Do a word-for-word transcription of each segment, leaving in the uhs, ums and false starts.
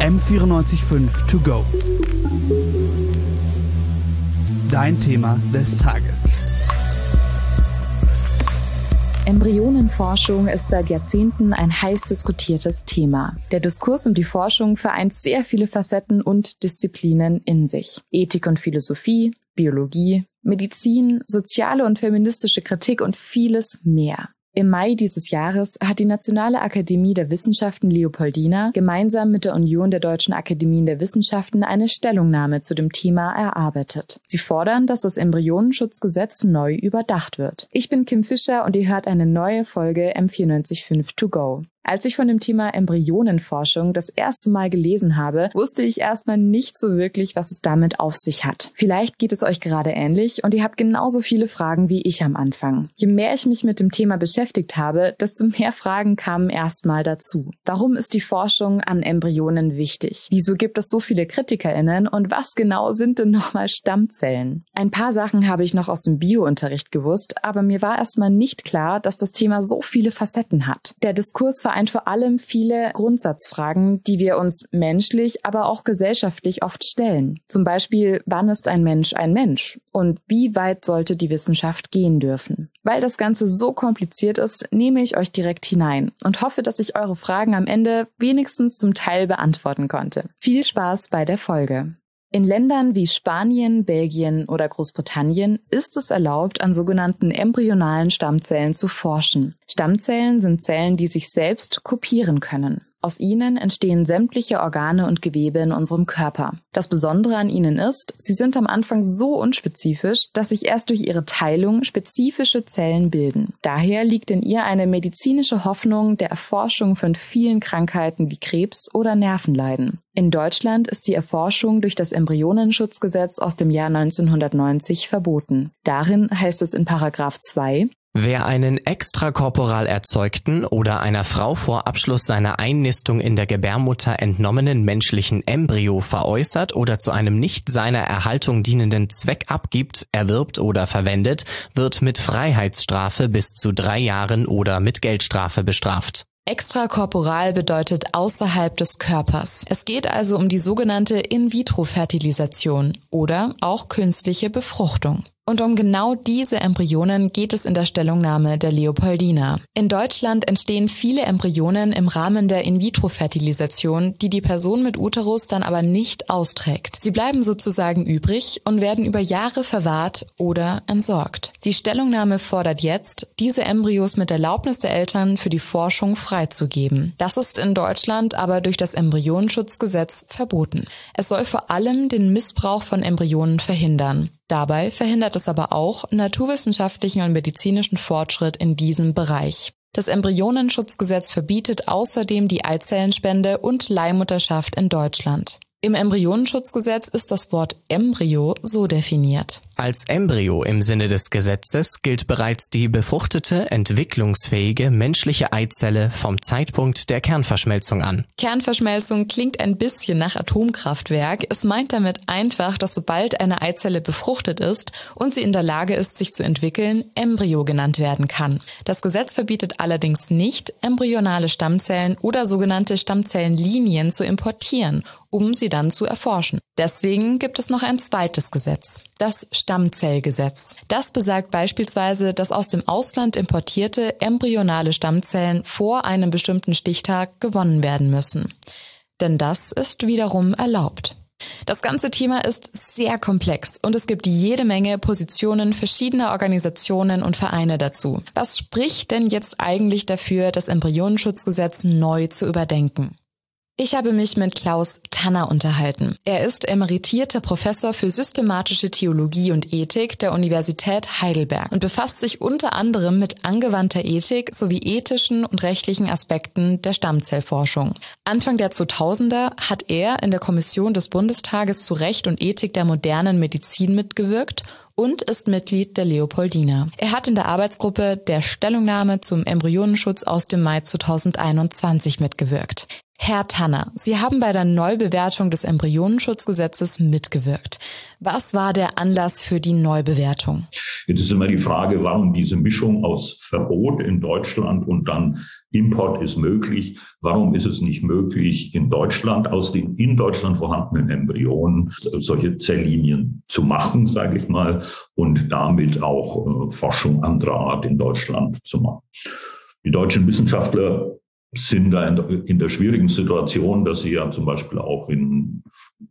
M vierundneunzig Komma fünf To Go. Dein Thema des Tages. Embryonenforschung ist seit Jahrzehnten ein heiß diskutiertes Thema. Der Diskurs um die Forschung vereint sehr viele Facetten und Disziplinen in sich. Ethik und Philosophie, Biologie, Medizin, soziale und feministische Kritik und vieles mehr. Im Mai dieses Jahres hat die Nationale Akademie der Wissenschaften Leopoldina gemeinsam mit der Union der Deutschen Akademien der Wissenschaften eine Stellungnahme zu dem Thema erarbeitet. Sie fordern, dass das Embryonenschutzgesetz neu überdacht wird. Ich bin Kim Fischer und ihr hört eine neue Folge M vierundneunzig Komma fünf To Go. Als ich von dem Thema Embryonenforschung das erste Mal gelesen habe, wusste ich erstmal nicht so wirklich, was es damit auf sich hat. Vielleicht geht es euch gerade ähnlich und ihr habt genauso viele Fragen wie ich am Anfang. Je mehr ich mich mit dem Thema beschäftigt habe, desto mehr Fragen kamen erstmal dazu. Warum ist die Forschung an Embryonen wichtig? Wieso gibt es so viele KritikerInnen und was genau sind denn nochmal Stammzellen? Ein paar Sachen habe ich noch aus dem Bio-Unterricht gewusst, aber mir war erstmal nicht klar, dass das Thema so viele Facetten hat. Der Diskurs vereint vor allem viele Grundsatzfragen, die wir uns menschlich, aber auch gesellschaftlich oft stellen. Zum Beispiel, wann ist ein Mensch ein Mensch? Und wie weit sollte die Wissenschaft gehen dürfen? Weil das Ganze so kompliziert ist, nehme ich euch direkt hinein und hoffe, dass ich eure Fragen am Ende wenigstens zum Teil beantworten konnte. Viel Spaß bei der Folge. In Ländern wie Spanien, Belgien oder Großbritannien ist es erlaubt, an sogenannten embryonalen Stammzellen zu forschen. Stammzellen sind Zellen, die sich selbst kopieren können. Aus ihnen entstehen sämtliche Organe und Gewebe in unserem Körper. Das Besondere an ihnen ist, sie sind am Anfang so unspezifisch, dass sich erst durch ihre Teilung spezifische Zellen bilden. Daher liegt in ihr eine medizinische Hoffnung der Erforschung von vielen Krankheiten wie Krebs oder Nervenleiden. In Deutschland ist die Erforschung durch das Embryonenschutzgesetz aus dem Jahr neunzehnhundertneunzig verboten. Darin heißt es in Paragraph zwei: Wer einen extrakorporal erzeugten oder einer Frau vor Abschluss seiner Einnistung in der Gebärmutter entnommenen menschlichen Embryo veräußert oder zu einem nicht seiner Erhaltung dienenden Zweck abgibt, erwirbt oder verwendet, wird mit Freiheitsstrafe bis zu drei Jahren oder mit Geldstrafe bestraft. Extrakorporal bedeutet außerhalb des Körpers. Es geht also um die sogenannte In-vitro-Fertilisation oder auch künstliche Befruchtung. Und um genau diese Embryonen geht es in der Stellungnahme der Leopoldina. In Deutschland entstehen viele Embryonen im Rahmen der In-vitro-Fertilisation, die die Person mit Uterus dann aber nicht austrägt. Sie bleiben sozusagen übrig und werden über Jahre verwahrt oder entsorgt. Die Stellungnahme fordert jetzt, diese Embryos mit Erlaubnis der Eltern für die Forschung freizugeben. Das ist in Deutschland aber durch das Embryonenschutzgesetz verboten. Es soll vor allem den Missbrauch von Embryonen verhindern. Dabei verhindert es aber auch naturwissenschaftlichen und medizinischen Fortschritt in diesem Bereich. Das Embryonenschutzgesetz verbietet außerdem die Eizellenspende und Leihmutterschaft in Deutschland. Im Embryonenschutzgesetz ist das Wort Embryo so definiert: Als Embryo im Sinne des Gesetzes gilt bereits die befruchtete, entwicklungsfähige menschliche Eizelle vom Zeitpunkt der Kernverschmelzung an. Kernverschmelzung klingt ein bisschen nach Atomkraftwerk. Es meint damit einfach, dass sobald eine Eizelle befruchtet ist und sie in der Lage ist, sich zu entwickeln, Embryo genannt werden kann. Das Gesetz verbietet allerdings nicht, embryonale Stammzellen oder sogenannte Stammzellenlinien zu importieren, um sie dann zu erforschen. Deswegen gibt es noch ein zweites Gesetz, das Stammzellgesetz. Das besagt beispielsweise, dass aus dem Ausland importierte embryonale Stammzellen vor einem bestimmten Stichtag gewonnen werden müssen. Denn das ist wiederum erlaubt. Das ganze Thema ist sehr komplex und es gibt jede Menge Positionen verschiedener Organisationen und Vereine dazu. Was spricht denn jetzt eigentlich dafür, das Embryonenschutzgesetz neu zu überdenken? Ich habe mich mit Klaus Tanner unterhalten. Er ist emeritierter Professor für systematische Theologie und Ethik der Universität Heidelberg und befasst sich unter anderem mit angewandter Ethik sowie ethischen und rechtlichen Aspekten der Stammzellforschung. Anfang der zweitausender hat er in der Kommission des Bundestages zu Recht und Ethik der modernen Medizin mitgewirkt und ist Mitglied der Leopoldina. Er hat in der Arbeitsgruppe der Stellungnahme zum Embryonenschutz aus dem Mai zweitausendeinundzwanzig mitgewirkt. Herr Tanner, Sie haben bei der Neubewertung des Embryonenschutzgesetzes mitgewirkt. Was war der Anlass für die Neubewertung? Jetzt ist immer die Frage, warum diese Mischung aus Verbot in Deutschland und dann Import ist möglich. Warum ist es nicht möglich, in Deutschland aus den in Deutschland vorhandenen Embryonen solche Zelllinien zu machen, sage ich mal, und damit auch äh, Forschung anderer Art in Deutschland zu machen? Die deutschen Wissenschaftler sind da in, in der schwierigen Situation, dass sie ja zum Beispiel auch in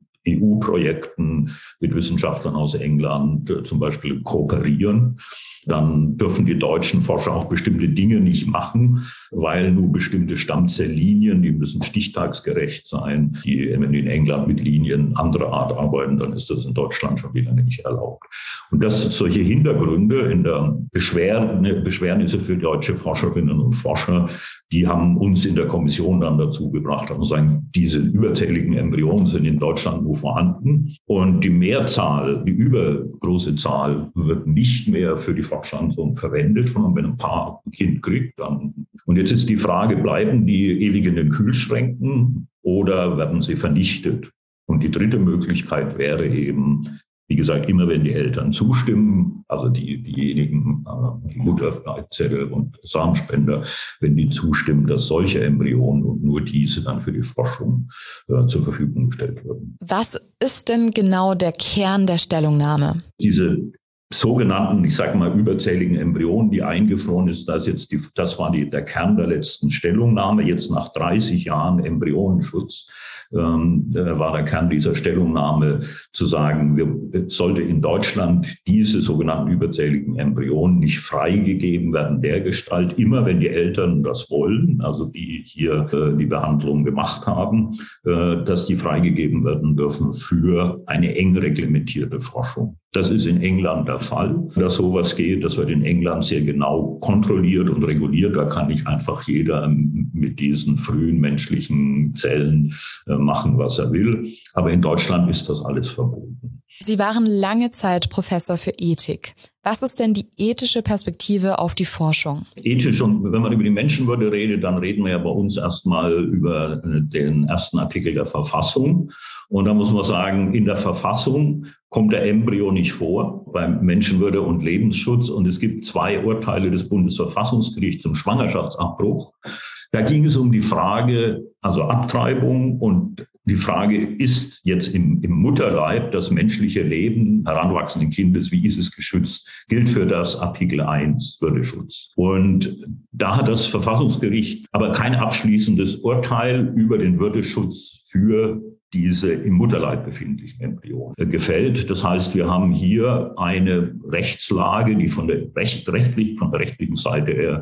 E U-Projekten mit Wissenschaftlern aus England äh, zum Beispiel kooperieren. Dann dürfen die deutschen Forscher auch bestimmte Dinge nicht machen, weil nur bestimmte Stammzelllinien, die müssen stichtagsgerecht sein, die wenn die in England mit Linien anderer Art arbeiten, dann ist das in Deutschland schon wieder nicht erlaubt. Und dass solche Hintergründe in der Beschwerde, Beschwernisse für deutsche Forscherinnen und Forscher, die haben uns in der Kommission dann dazu gebracht, und sagen, diese überzähligen Embryonen sind in Deutschland nur vorhanden und die Mehrzahl, die übergroße Zahl wird nicht mehr für die Fortpflanzung verwendet, sondern wenn ein Paar ein Kind kriegt, dann. Und jetzt ist die Frage, bleiben die ewig in den Kühlschränken oder werden sie vernichtet? Und die dritte Möglichkeit wäre eben, wie gesagt, immer wenn die Eltern zustimmen, also die, diejenigen, äh, die Muttereizelle und Samenspender, wenn die zustimmen, dass solche Embryonen und nur diese dann für die Forschung äh, zur Verfügung gestellt werden. Was ist denn genau der Kern der Stellungnahme? Diese sogenannten, ich sage mal, überzähligen Embryonen, die eingefroren ist, das, jetzt die, das war die, der Kern der letzten Stellungnahme. Jetzt nach dreißig Jahren Embryonenschutz ähm, war der Kern dieser Stellungnahme zu sagen, wir, sollte in Deutschland diese sogenannten überzähligen Embryonen nicht freigegeben werden, dergestalt, immer wenn die Eltern das wollen, also die hier äh, die Behandlung gemacht haben, äh, dass die freigegeben werden dürfen für eine eng reglementierte Forschung. Das ist in England der Fall, dass sowas geht. Das wird in England sehr genau kontrolliert und reguliert. Da kann nicht einfach jeder mit diesen frühen menschlichen Zellen machen, was er will. Aber in Deutschland ist das alles verboten. Sie waren lange Zeit Professor für Ethik. Was ist denn die ethische Perspektive auf die Forschung? Ethisch, und wenn man über die Menschenwürde redet, dann reden wir ja bei uns erstmal über den ersten Artikel der Verfassung. Und da muss man sagen, in der Verfassung kommt der Embryo nicht vor beim Menschenwürde und Lebensschutz. Und es gibt zwei Urteile des Bundesverfassungsgerichts zum Schwangerschaftsabbruch. Da ging es um die Frage, also Abtreibung, und die Frage, ist jetzt im, im Mutterleib das menschliche Leben heranwachsenden Kindes, wie ist es geschützt, gilt für das Artikel eins Würdeschutz. Und da hat das Verfassungsgericht aber kein abschließendes Urteil über den Würdeschutz für diese im Mutterleib befindlichen Embryonen gefällt. Das heißt, wir haben hier eine Rechtslage, die von der Recht, rechtlich, von der rechtlichen Seite her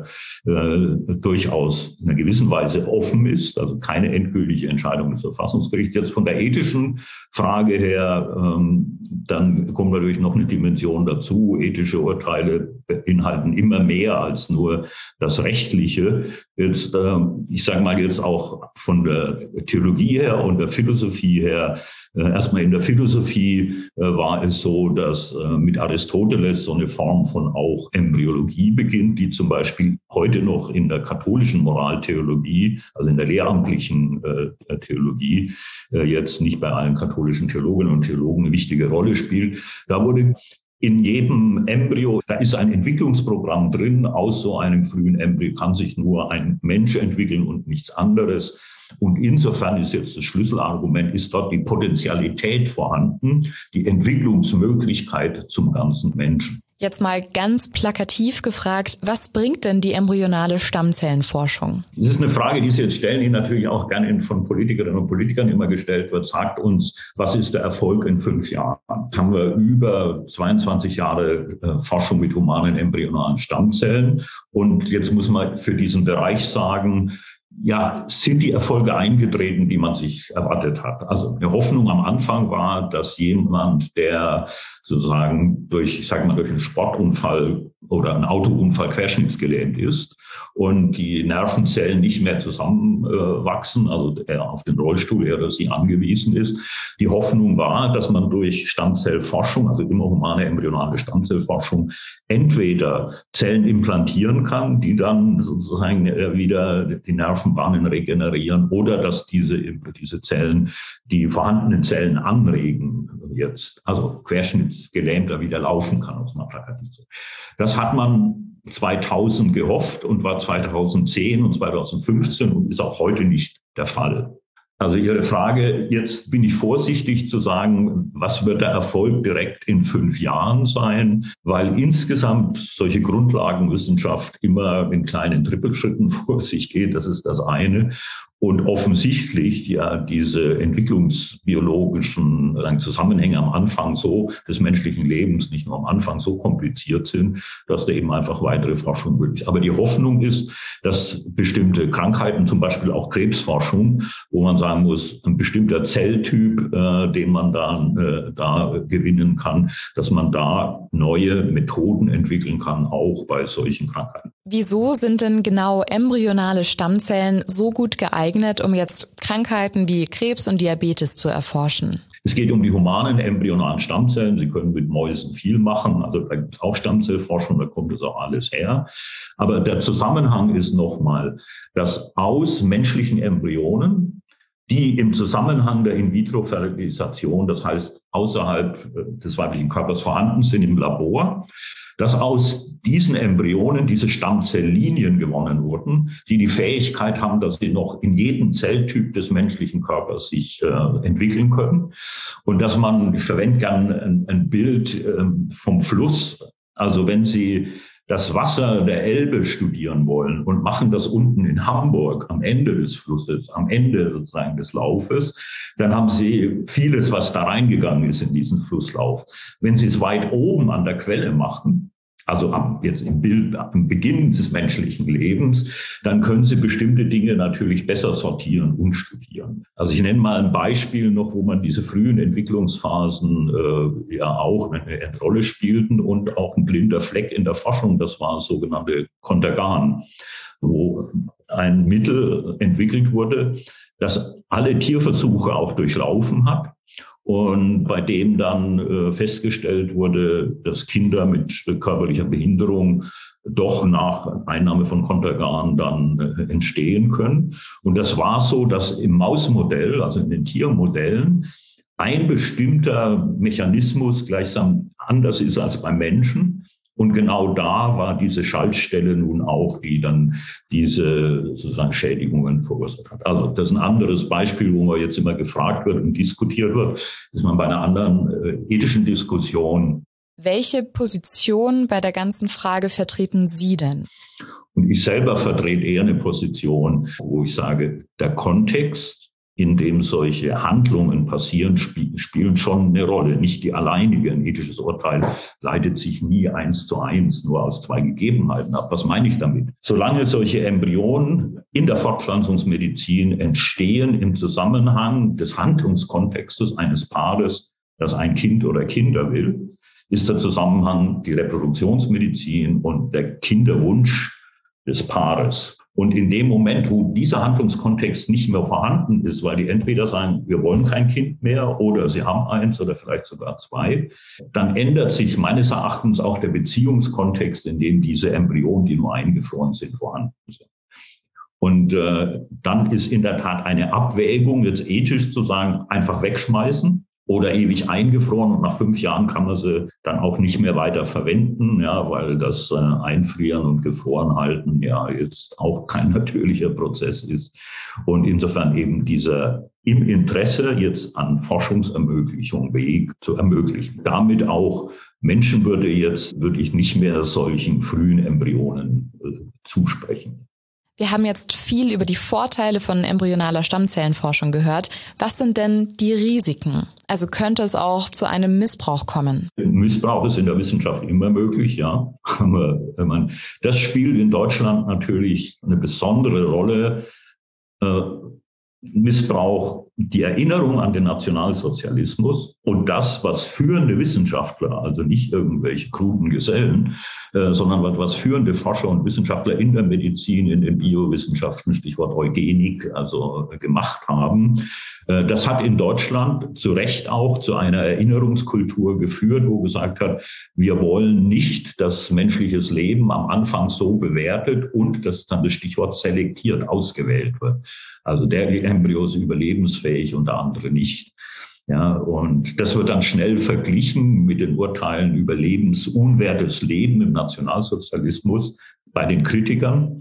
äh, durchaus in einer gewissen Weise offen ist, also keine endgültige Entscheidung des Verfassungsgerichts. Jetzt von der ethischen Frage her, ähm, dann kommt natürlich noch eine Dimension dazu. Ethische Urteile beinhalten immer mehr als nur das Rechtliche. Jetzt, äh, ich sage mal jetzt auch von der Theologie her und der Philosophie her. Äh, erstmal in der Philosophie äh, war es so, dass äh, mit Aristoteles so eine Form von auch Embryologie beginnt, die zum Beispiel heute noch in der katholischen Moraltheologie, also in der lehramtlichen äh, Theologie, äh, jetzt nicht bei allen katholischen Theologinnen und Theologen eine wichtige Rolle spielt. Da wurde in jedem Embryo, da ist ein Entwicklungsprogramm drin. Aus so einem frühen Embryo kann sich nur ein Mensch entwickeln und nichts anderes. Und insofern ist jetzt das Schlüsselargument, ist dort die Potentialität vorhanden, die Entwicklungsmöglichkeit zum ganzen Menschen. Jetzt mal ganz plakativ gefragt, was bringt denn die embryonale Stammzellenforschung? Das ist eine Frage, die Sie jetzt stellen, die natürlich auch gerne von Politikerinnen und Politikern immer gestellt wird. Sagt uns, was ist der Erfolg in fünf Jahren? Jetzt haben wir über zweiundzwanzig Jahre äh, Forschung mit humanen embryonalen Stammzellen. Und jetzt muss man für diesen Bereich sagen, ja, sind die Erfolge eingetreten, die man sich erwartet hat? Also eine Hoffnung am Anfang war, dass jemand, der sozusagen durch, ich sage mal, durch einen Sportunfall oder einen Autounfall querschnittsgelähmt ist und die Nervenzellen nicht mehr zusammenwachsen, äh, also er auf den Rollstuhl, er oder sie angewiesen ist. Die Hoffnung war, dass man durch Stammzellforschung, also immer humane embryonale Stammzellforschung, entweder Zellen implantieren kann, die dann sozusagen wieder die Nerven Nervenbahnen regenerieren oder dass diese, diese Zellen die vorhandenen Zellen anregen jetzt. Also Querschnittsgelähmter wieder laufen kann, aus einer plakativ. Das hat man zweitausend gehofft und war zweitausendzehn und zweitausendfünfzehn und ist auch heute nicht der Fall. Also Ihre Frage, jetzt bin ich vorsichtig zu sagen, was wird der Erfolg direkt in fünf Jahren sein, weil insgesamt solche Grundlagenwissenschaft immer in kleinen Trippelschritten vor sich geht, das ist das eine. Und offensichtlich ja diese entwicklungsbiologischen Zusammenhänge am Anfang so des menschlichen Lebens, nicht nur am Anfang, so kompliziert sind, dass da eben einfach weitere Forschung möglich ist. Aber die Hoffnung ist, dass bestimmte Krankheiten, zum Beispiel auch Krebsforschung, wo man sagen muss, ein bestimmter Zelltyp, äh, den man dann äh, da gewinnen kann, dass man da neue Methoden entwickeln kann, auch bei solchen Krankheiten. Wieso sind denn genau embryonale Stammzellen so gut geeignet, um jetzt Krankheiten wie Krebs und Diabetes zu erforschen? Es geht um die humanen embryonalen Stammzellen. Sie können mit Mäusen viel machen. Also da gibt es auch Stammzellforschung, da kommt das auch alles her. Aber der Zusammenhang ist nochmal, dass aus menschlichen Embryonen, die im Zusammenhang der In-vitro-Fertilisation, das heißt außerhalb des weiblichen Körpers vorhanden sind im Labor, dass aus diesen Embryonen diese Stammzelllinien gewonnen wurden, die die Fähigkeit haben, dass sie noch in jedem Zelltyp des menschlichen Körpers sich äh, entwickeln können. Und dass man, ich verwende gerne ein, ein Bild äh, vom Fluss, also wenn Sie das Wasser der Elbe studieren wollen und machen das unten in Hamburg am Ende des Flusses, am Ende sozusagen des Laufes, dann haben Sie vieles, was da reingegangen ist in diesen Flusslauf. Wenn Sie es weit oben an der Quelle machen, also am, jetzt im Bild, am Beginn des menschlichen Lebens, dann können Sie bestimmte Dinge natürlich besser sortieren und studieren. Also ich nenne mal ein Beispiel noch, wo man diese frühen Entwicklungsphasen äh, ja auch eine, eine Rolle spielten und auch ein blinder Fleck in der Forschung, das war das sogenannte Contergan, wo ein Mittel entwickelt wurde, das alle Tierversuche auch durchlaufen hat. Und bei dem dann äh, festgestellt wurde, dass Kinder mit äh, körperlicher Behinderung doch nach Einnahme von Contergan dann äh, entstehen können. Und das war so, dass im Mausmodell, also in den Tiermodellen, ein bestimmter Mechanismus gleichsam anders ist als beim Menschen. Und genau da war diese Schaltstelle nun auch, die dann diese sozusagen Schädigungen verursacht hat. Also das ist ein anderes Beispiel, wo man jetzt immer gefragt wird und diskutiert wird, ist man bei einer anderen äh, ethischen Diskussion. Welche Position bei der ganzen Frage vertreten Sie denn? Und ich selber vertrete eher eine Position, wo ich sage, der Kontext, in dem solche Handlungen passieren, sp- spielen schon eine Rolle. Nicht die alleinige. Ein ethisches Urteil leitet sich nie eins zu eins nur aus zwei Gegebenheiten ab. Was meine ich damit? Solange solche Embryonen in der Fortpflanzungsmedizin entstehen im Zusammenhang des Handlungskontextes eines Paares, das ein Kind oder Kinder will, ist der Zusammenhang die Reproduktionsmedizin und der Kinderwunsch des Paares. Und in dem Moment, wo dieser Handlungskontext nicht mehr vorhanden ist, weil die entweder sagen, wir wollen kein Kind mehr oder sie haben eins oder vielleicht sogar zwei, dann ändert sich meines Erachtens auch der Beziehungskontext, in dem diese Embryonen, die nur eingefroren sind, vorhanden sind. Und äh, dann ist in der Tat eine Abwägung, jetzt ethisch zu sagen, einfach wegschmeißen oder ewig eingefroren und nach fünf Jahren kann man sie dann auch nicht mehr weiter verwenden, ja, weil das äh, Einfrieren und Gefrorenhalten ja jetzt auch kein natürlicher Prozess ist. Und insofern eben dieser im Interesse jetzt an Forschungsermöglichung Weg zu ermöglichen. Damit auch Menschenwürde jetzt wirklich nicht mehr solchen frühen Embryonen äh, zusprechen. Wir haben jetzt viel über die Vorteile von embryonaler Stammzellenforschung gehört. Was sind denn die Risiken? Also könnte es auch zu einem Missbrauch kommen? Missbrauch ist in der Wissenschaft immer möglich, ja. Aber wenn man, das spielt in Deutschland natürlich eine besondere Rolle. Äh, Missbrauch, die Erinnerung an den Nationalsozialismus und das, was führende Wissenschaftler, also nicht irgendwelche kruden Gesellen, äh, sondern was, was führende Forscher und Wissenschaftler in der Medizin, in den Biowissenschaften, Stichwort Eugenik, also äh, gemacht haben, Das hat in Deutschland zu Recht auch zu einer Erinnerungskultur geführt, wo gesagt hat, wir wollen nicht, dass menschliches Leben am Anfang so bewertet und, das ist dann das Stichwort, selektiert ausgewählt wird. Also der Embryo ist überlebensfähig und der andere nicht. Ja, und das wird dann schnell verglichen mit den Urteilen über lebensunwertes Leben im Nationalsozialismus bei den Kritikern.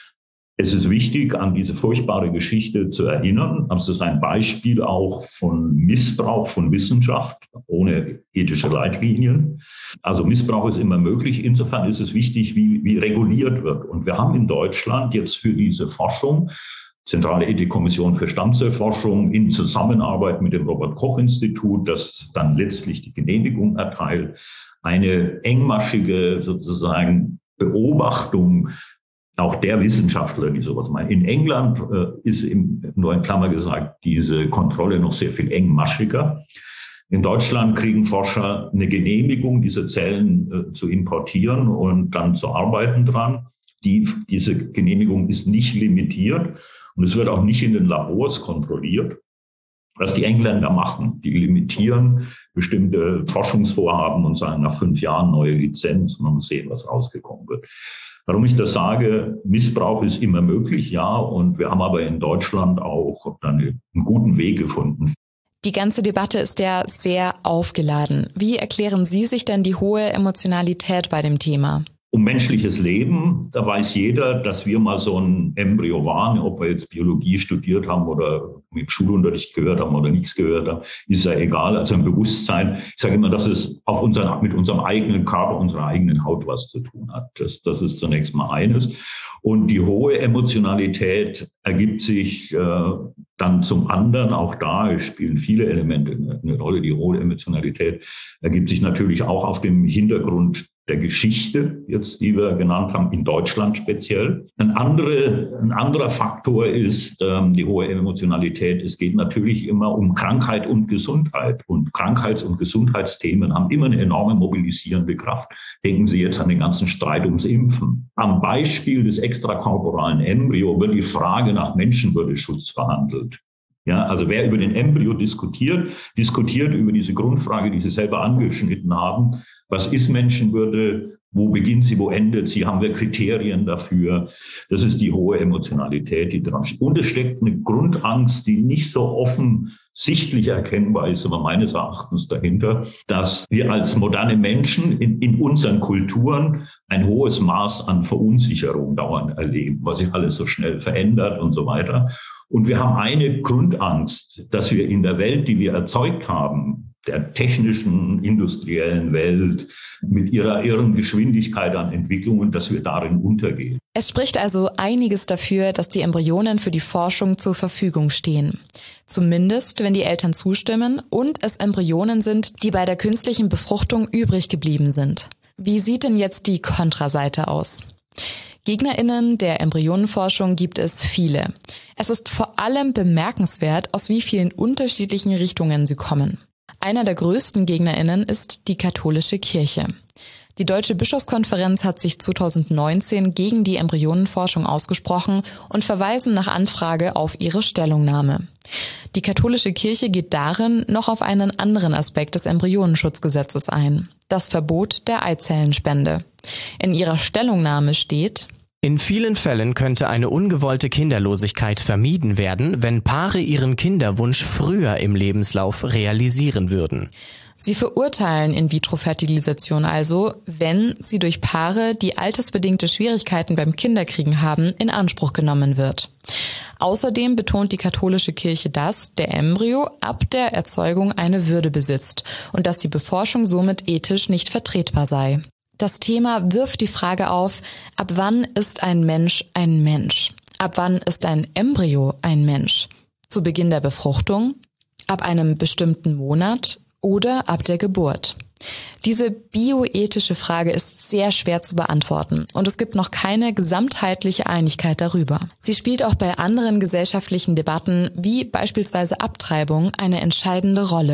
Es ist wichtig, an diese furchtbare Geschichte zu erinnern. Das ist ein Beispiel auch von Missbrauch von Wissenschaft ohne ethische Leitlinien. Also Missbrauch ist immer möglich. Insofern ist es wichtig, wie, wie reguliert wird. Und wir haben in Deutschland jetzt für diese Forschung, Zentrale Ethikkommission für Stammzellforschung in Zusammenarbeit mit dem Robert-Koch-Institut, das dann letztlich die Genehmigung erteilt, eine engmaschige sozusagen Beobachtung auch der Wissenschaftler, die sowas meinen. In England äh, ist im, nur in Klammer gesagt, diese Kontrolle noch sehr viel engmaschiger. In Deutschland kriegen Forscher eine Genehmigung, diese Zellen äh, zu importieren und dann zu arbeiten dran. Die, diese Genehmigung ist nicht limitiert und es wird auch nicht in den Labors kontrolliert. Was die Engländer machen, die limitieren bestimmte Forschungsvorhaben und sagen nach fünf Jahren neue Lizenz und man muss sehen, was rausgekommen wird. Warum ich das sage, Missbrauch ist immer möglich, ja, und wir haben aber in Deutschland auch dann einen guten Weg gefunden. Die ganze Debatte ist ja sehr aufgeladen. Wie erklären Sie sich denn die hohe Emotionalität bei dem Thema? Um menschliches Leben, da weiß jeder, dass wir mal so ein Embryo waren, ob wir jetzt Biologie studiert haben oder mit Schulunterricht gehört haben oder nichts gehört haben, ist ja egal. Also ein Bewusstsein, ich sage immer, dass es auf unseren, mit unserem eigenen Körper, unserer eigenen Haut was zu tun hat. Das, das ist zunächst mal eines. Und die hohe Emotionalität ergibt sich äh, dann zum anderen, auch da spielen viele Elemente eine, eine Rolle. Die hohe Emotionalität ergibt sich natürlich auch auf dem Hintergrund der Geschichte, jetzt, die wir genannt haben, in Deutschland speziell. Ein, andere, ein anderer Faktor ist ähm, die hohe Emotionalität. Es geht natürlich immer um Krankheit und Gesundheit. Und Krankheits- und Gesundheitsthemen haben immer eine enorme mobilisierende Kraft. Denken Sie jetzt an den ganzen Streit ums Impfen. Am Beispiel des extrakorporalen Embryo wird die Frage nach Menschenwürdeschutz verhandelt. Ja, also wer über den Embryo diskutiert, diskutiert über diese Grundfrage, die Sie selber angeschnitten haben. Was ist Menschenwürde? Wo beginnt sie? Wo endet sie? Haben wir Kriterien dafür? Das ist die hohe Emotionalität, die dran steht. Und es steckt eine Grundangst, die nicht so offensichtlich erkennbar ist, aber meines Erachtens dahinter, dass wir als moderne Menschen in, in unseren Kulturen ein hohes Maß an Verunsicherung dauernd erleben, was sich alles so schnell verändert und so weiter. Und wir haben eine Grundangst, dass wir in der Welt, die wir erzeugt haben, der technischen, industriellen Welt, mit ihrer irren Geschwindigkeit an Entwicklungen, dass wir darin untergehen. Es spricht also einiges dafür, dass die Embryonen für die Forschung zur Verfügung stehen. Zumindest, wenn die Eltern zustimmen und es Embryonen sind, die bei der künstlichen Befruchtung übrig geblieben sind. Wie sieht denn jetzt die Kontraseite aus? GegnerInnen der Embryonenforschung gibt es viele. Es ist vor allem bemerkenswert, aus wie vielen unterschiedlichen Richtungen sie kommen. Einer der größten GegnerInnen ist die katholische Kirche. Die Deutsche Bischofskonferenz hat sich zweitausendneunzehn gegen die Embryonenforschung ausgesprochen und verweisen nach Anfrage auf ihre Stellungnahme. Die katholische Kirche geht darin noch auf einen anderen Aspekt des Embryonenschutzgesetzes ein: das Verbot der Eizellenspende. In ihrer Stellungnahme steht: In vielen Fällen könnte eine ungewollte Kinderlosigkeit vermieden werden, wenn Paare ihren Kinderwunsch früher im Lebenslauf realisieren würden. Sie verurteilen In-vitro-Fertilisation also, wenn sie durch Paare, die altersbedingte Schwierigkeiten beim Kinderkriegen haben, in Anspruch genommen wird. Außerdem betont die katholische Kirche, dass der Embryo ab der Erzeugung eine Würde besitzt und dass die Beforschung somit ethisch nicht vertretbar sei. Das Thema wirft die Frage auf, ab wann ist ein Mensch ein Mensch? Ab wann ist ein Embryo ein Mensch? Zu Beginn der Befruchtung? Ab einem bestimmten Monat? Oder ab der Geburt? Diese bioethische Frage ist sehr schwer zu beantworten und es gibt noch keine gesamtheitliche Einigkeit darüber. Sie spielt auch bei anderen gesellschaftlichen Debatten, wie beispielsweise Abtreibung, eine entscheidende Rolle.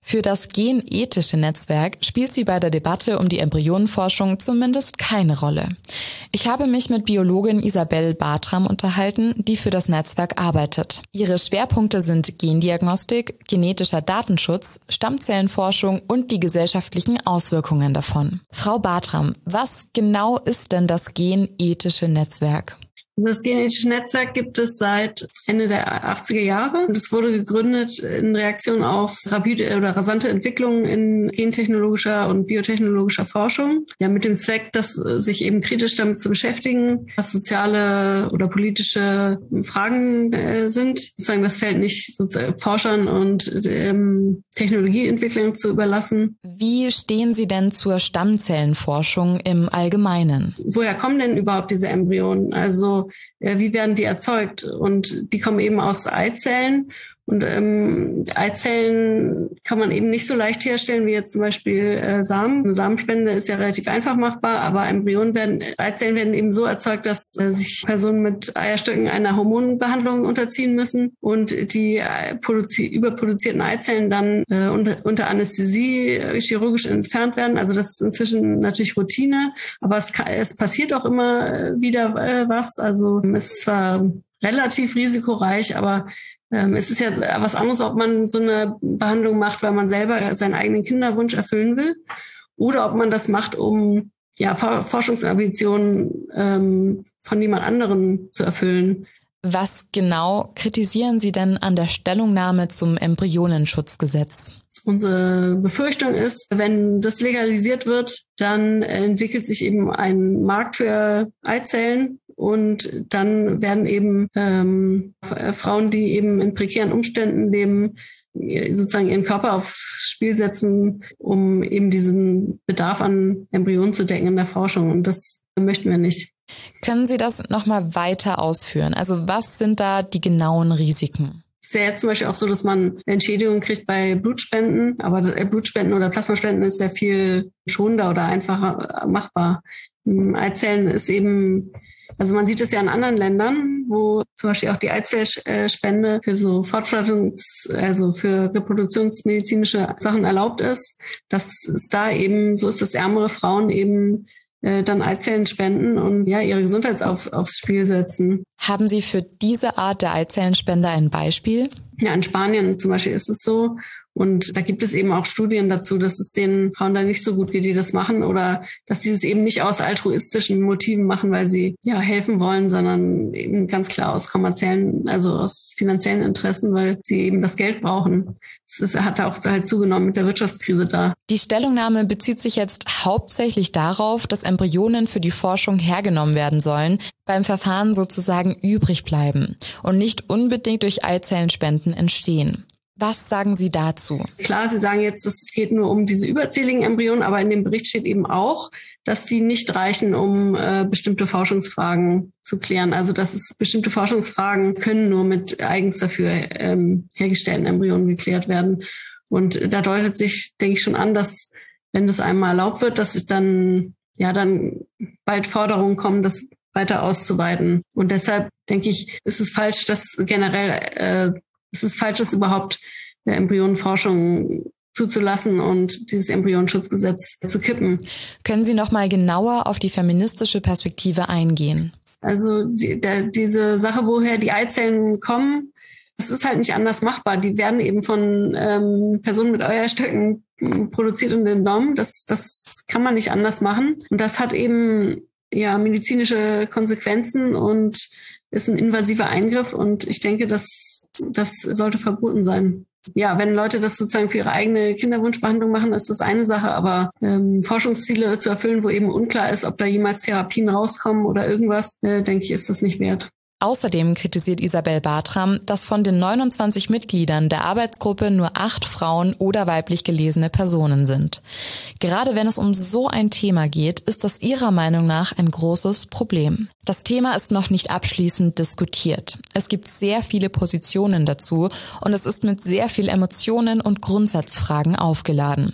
Für das genethische Netzwerk spielt sie bei der Debatte um die Embryonenforschung zumindest keine Rolle. Ich habe mich mit Biologin Isabel Bartram unterhalten, die für das Netzwerk arbeitet. Ihre Schwerpunkte sind Gendiagnostik, genetischer Datenschutz, Stammzellenforschung und die gesellschaftlichen Auswirkungen davon. Frau Bartram, was genau ist denn das genethische Netzwerk? Also das genetische Netzwerk gibt es seit Ende der achtziger Jahre und es wurde gegründet in Reaktion auf rapide oder rasante Entwicklungen in gentechnologischer und biotechnologischer Forschung. Ja, mit dem Zweck, dass sich eben kritisch damit zu beschäftigen, was soziale oder politische Fragen äh, sind. Sozusagen das Feld nicht sozusagen Forschern und ähm, Technologieentwicklung zu überlassen. Wie stehen Sie denn zur Stammzellenforschung im Allgemeinen? Woher kommen denn überhaupt diese Embryonen? Also wie werden die erzeugt? Und die kommen eben aus Eizellen. Und ähm, Eizellen kann man eben nicht so leicht herstellen wie jetzt zum Beispiel äh, Samen. Eine Samenspende ist ja relativ einfach machbar, aber Embryonen werden, Eizellen werden eben so erzeugt, dass äh, sich Personen mit Eierstöcken einer Hormonbehandlung unterziehen müssen und die äh, produzi- überproduzierten Eizellen dann äh, unter, unter Anästhesie äh, chirurgisch entfernt werden. Also das ist inzwischen natürlich Routine, aber es, kann, es passiert auch immer wieder äh, was. Also es ist zwar relativ risikoreich, aber es ist ja was anderes, ob man so eine Behandlung macht, weil man selber seinen eigenen Kinderwunsch erfüllen will, oder ob man das macht, um ja Forschungsambitionen ähm, von jemand anderen zu erfüllen. Was genau kritisieren Sie denn an der Stellungnahme zum Embryonenschutzgesetz? Unsere Befürchtung ist, wenn das legalisiert wird, dann entwickelt sich eben ein Markt für Eizellen. Und dann werden eben ähm, Frauen, die eben in prekären Umständen leben, sozusagen ihren Körper aufs Spiel setzen, um eben diesen Bedarf an Embryonen zu decken in der Forschung. Und das möchten wir nicht. Können Sie das nochmal weiter ausführen? Also was sind da die genauen Risiken? Es ist ja jetzt zum Beispiel auch so, dass man Entschädigungen kriegt bei Blutspenden, aber Blutspenden oder Plasmaspenden ist sehr viel schonender oder einfacher machbar. Eizellen ist eben, also man sieht es ja in anderen Ländern, wo zum Beispiel auch die Eizellspende für so Fortpflanzungs-, also für reproduktionsmedizinische Sachen erlaubt ist, dass es da eben so ist, dass ärmere Frauen eben äh, dann Eizellen spenden und ja ihre Gesundheit auf, aufs Spiel setzen. Haben Sie für diese Art der Eizellenspende ein Beispiel? Ja, in Spanien zum Beispiel ist es so. Und da gibt es eben auch Studien dazu, dass es den Frauen da nicht so gut geht, die das machen, oder dass die es eben nicht aus altruistischen Motiven machen, weil sie ja helfen wollen, sondern eben ganz klar aus kommerziellen, also aus finanziellen Interessen, weil sie eben das Geld brauchen. Das ist, hat auch halt zugenommen mit der Wirtschaftskrise da. Die Stellungnahme bezieht sich jetzt hauptsächlich darauf, dass Embryonen für die Forschung hergenommen werden sollen, beim Verfahren sozusagen übrig bleiben und nicht unbedingt durch Eizellenspenden entstehen. Was sagen Sie dazu? Klar, Sie sagen jetzt, es geht nur um diese überzähligen Embryonen, aber in dem Bericht steht eben auch, dass die nicht reichen, um äh, bestimmte Forschungsfragen zu klären. Also dass es bestimmte Forschungsfragen können nur mit eigens dafür ähm, hergestellten Embryonen geklärt werden. Und da deutet sich, denke ich, schon an, dass wenn das einmal erlaubt wird, dass es dann ja dann bald Forderungen kommen, das weiter auszuweiten. Und deshalb denke ich, ist es falsch, dass generell äh, Es ist falsch, das überhaupt der Embryonenforschung zuzulassen und dieses Embryonenschutzgesetz zu kippen. Können Sie noch mal genauer auf die feministische Perspektive eingehen? Also die, der, diese Sache, woher die Eizellen kommen, das ist halt nicht anders machbar. Die werden eben von ähm, Personen mit Eierstöcken produziert und entnommen. Das, das kann man nicht anders machen. Und das hat eben ja medizinische Konsequenzen und ist ein invasiver Eingriff. Und ich denke, dass das sollte verboten sein. Ja, wenn Leute das sozusagen für ihre eigene Kinderwunschbehandlung machen, ist das eine Sache, aber ähm, Forschungsziele zu erfüllen, wo eben unklar ist, ob da jemals Therapien rauskommen oder irgendwas, äh, denke ich, ist das nicht wert. Außerdem kritisiert Isabel Bartram, dass von den neunundzwanzig Mitgliedern der Arbeitsgruppe nur acht Frauen oder weiblich gelesene Personen sind. Gerade wenn es um so ein Thema geht, ist das ihrer Meinung nach ein großes Problem. Das Thema ist noch nicht abschließend diskutiert. Es gibt sehr viele Positionen dazu und es ist mit sehr viel Emotionen und Grundsatzfragen aufgeladen.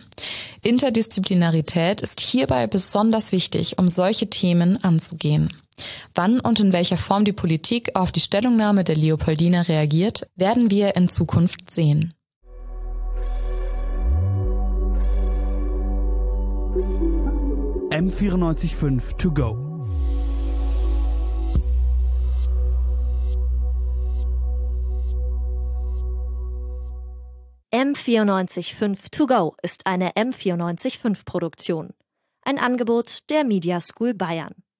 Interdisziplinarität ist hierbei besonders wichtig, um solche Themen anzugehen. Wann und in welcher Form die Politik auf die Stellungnahme der Leopoldina reagiert, werden wir in Zukunft sehen. M vierundneunzig Komma fünf to go. M vierundneunzig Komma fünf to go ist eine M vierundneunzig Komma fünf Produktion. Ein Angebot der Media School Bayern.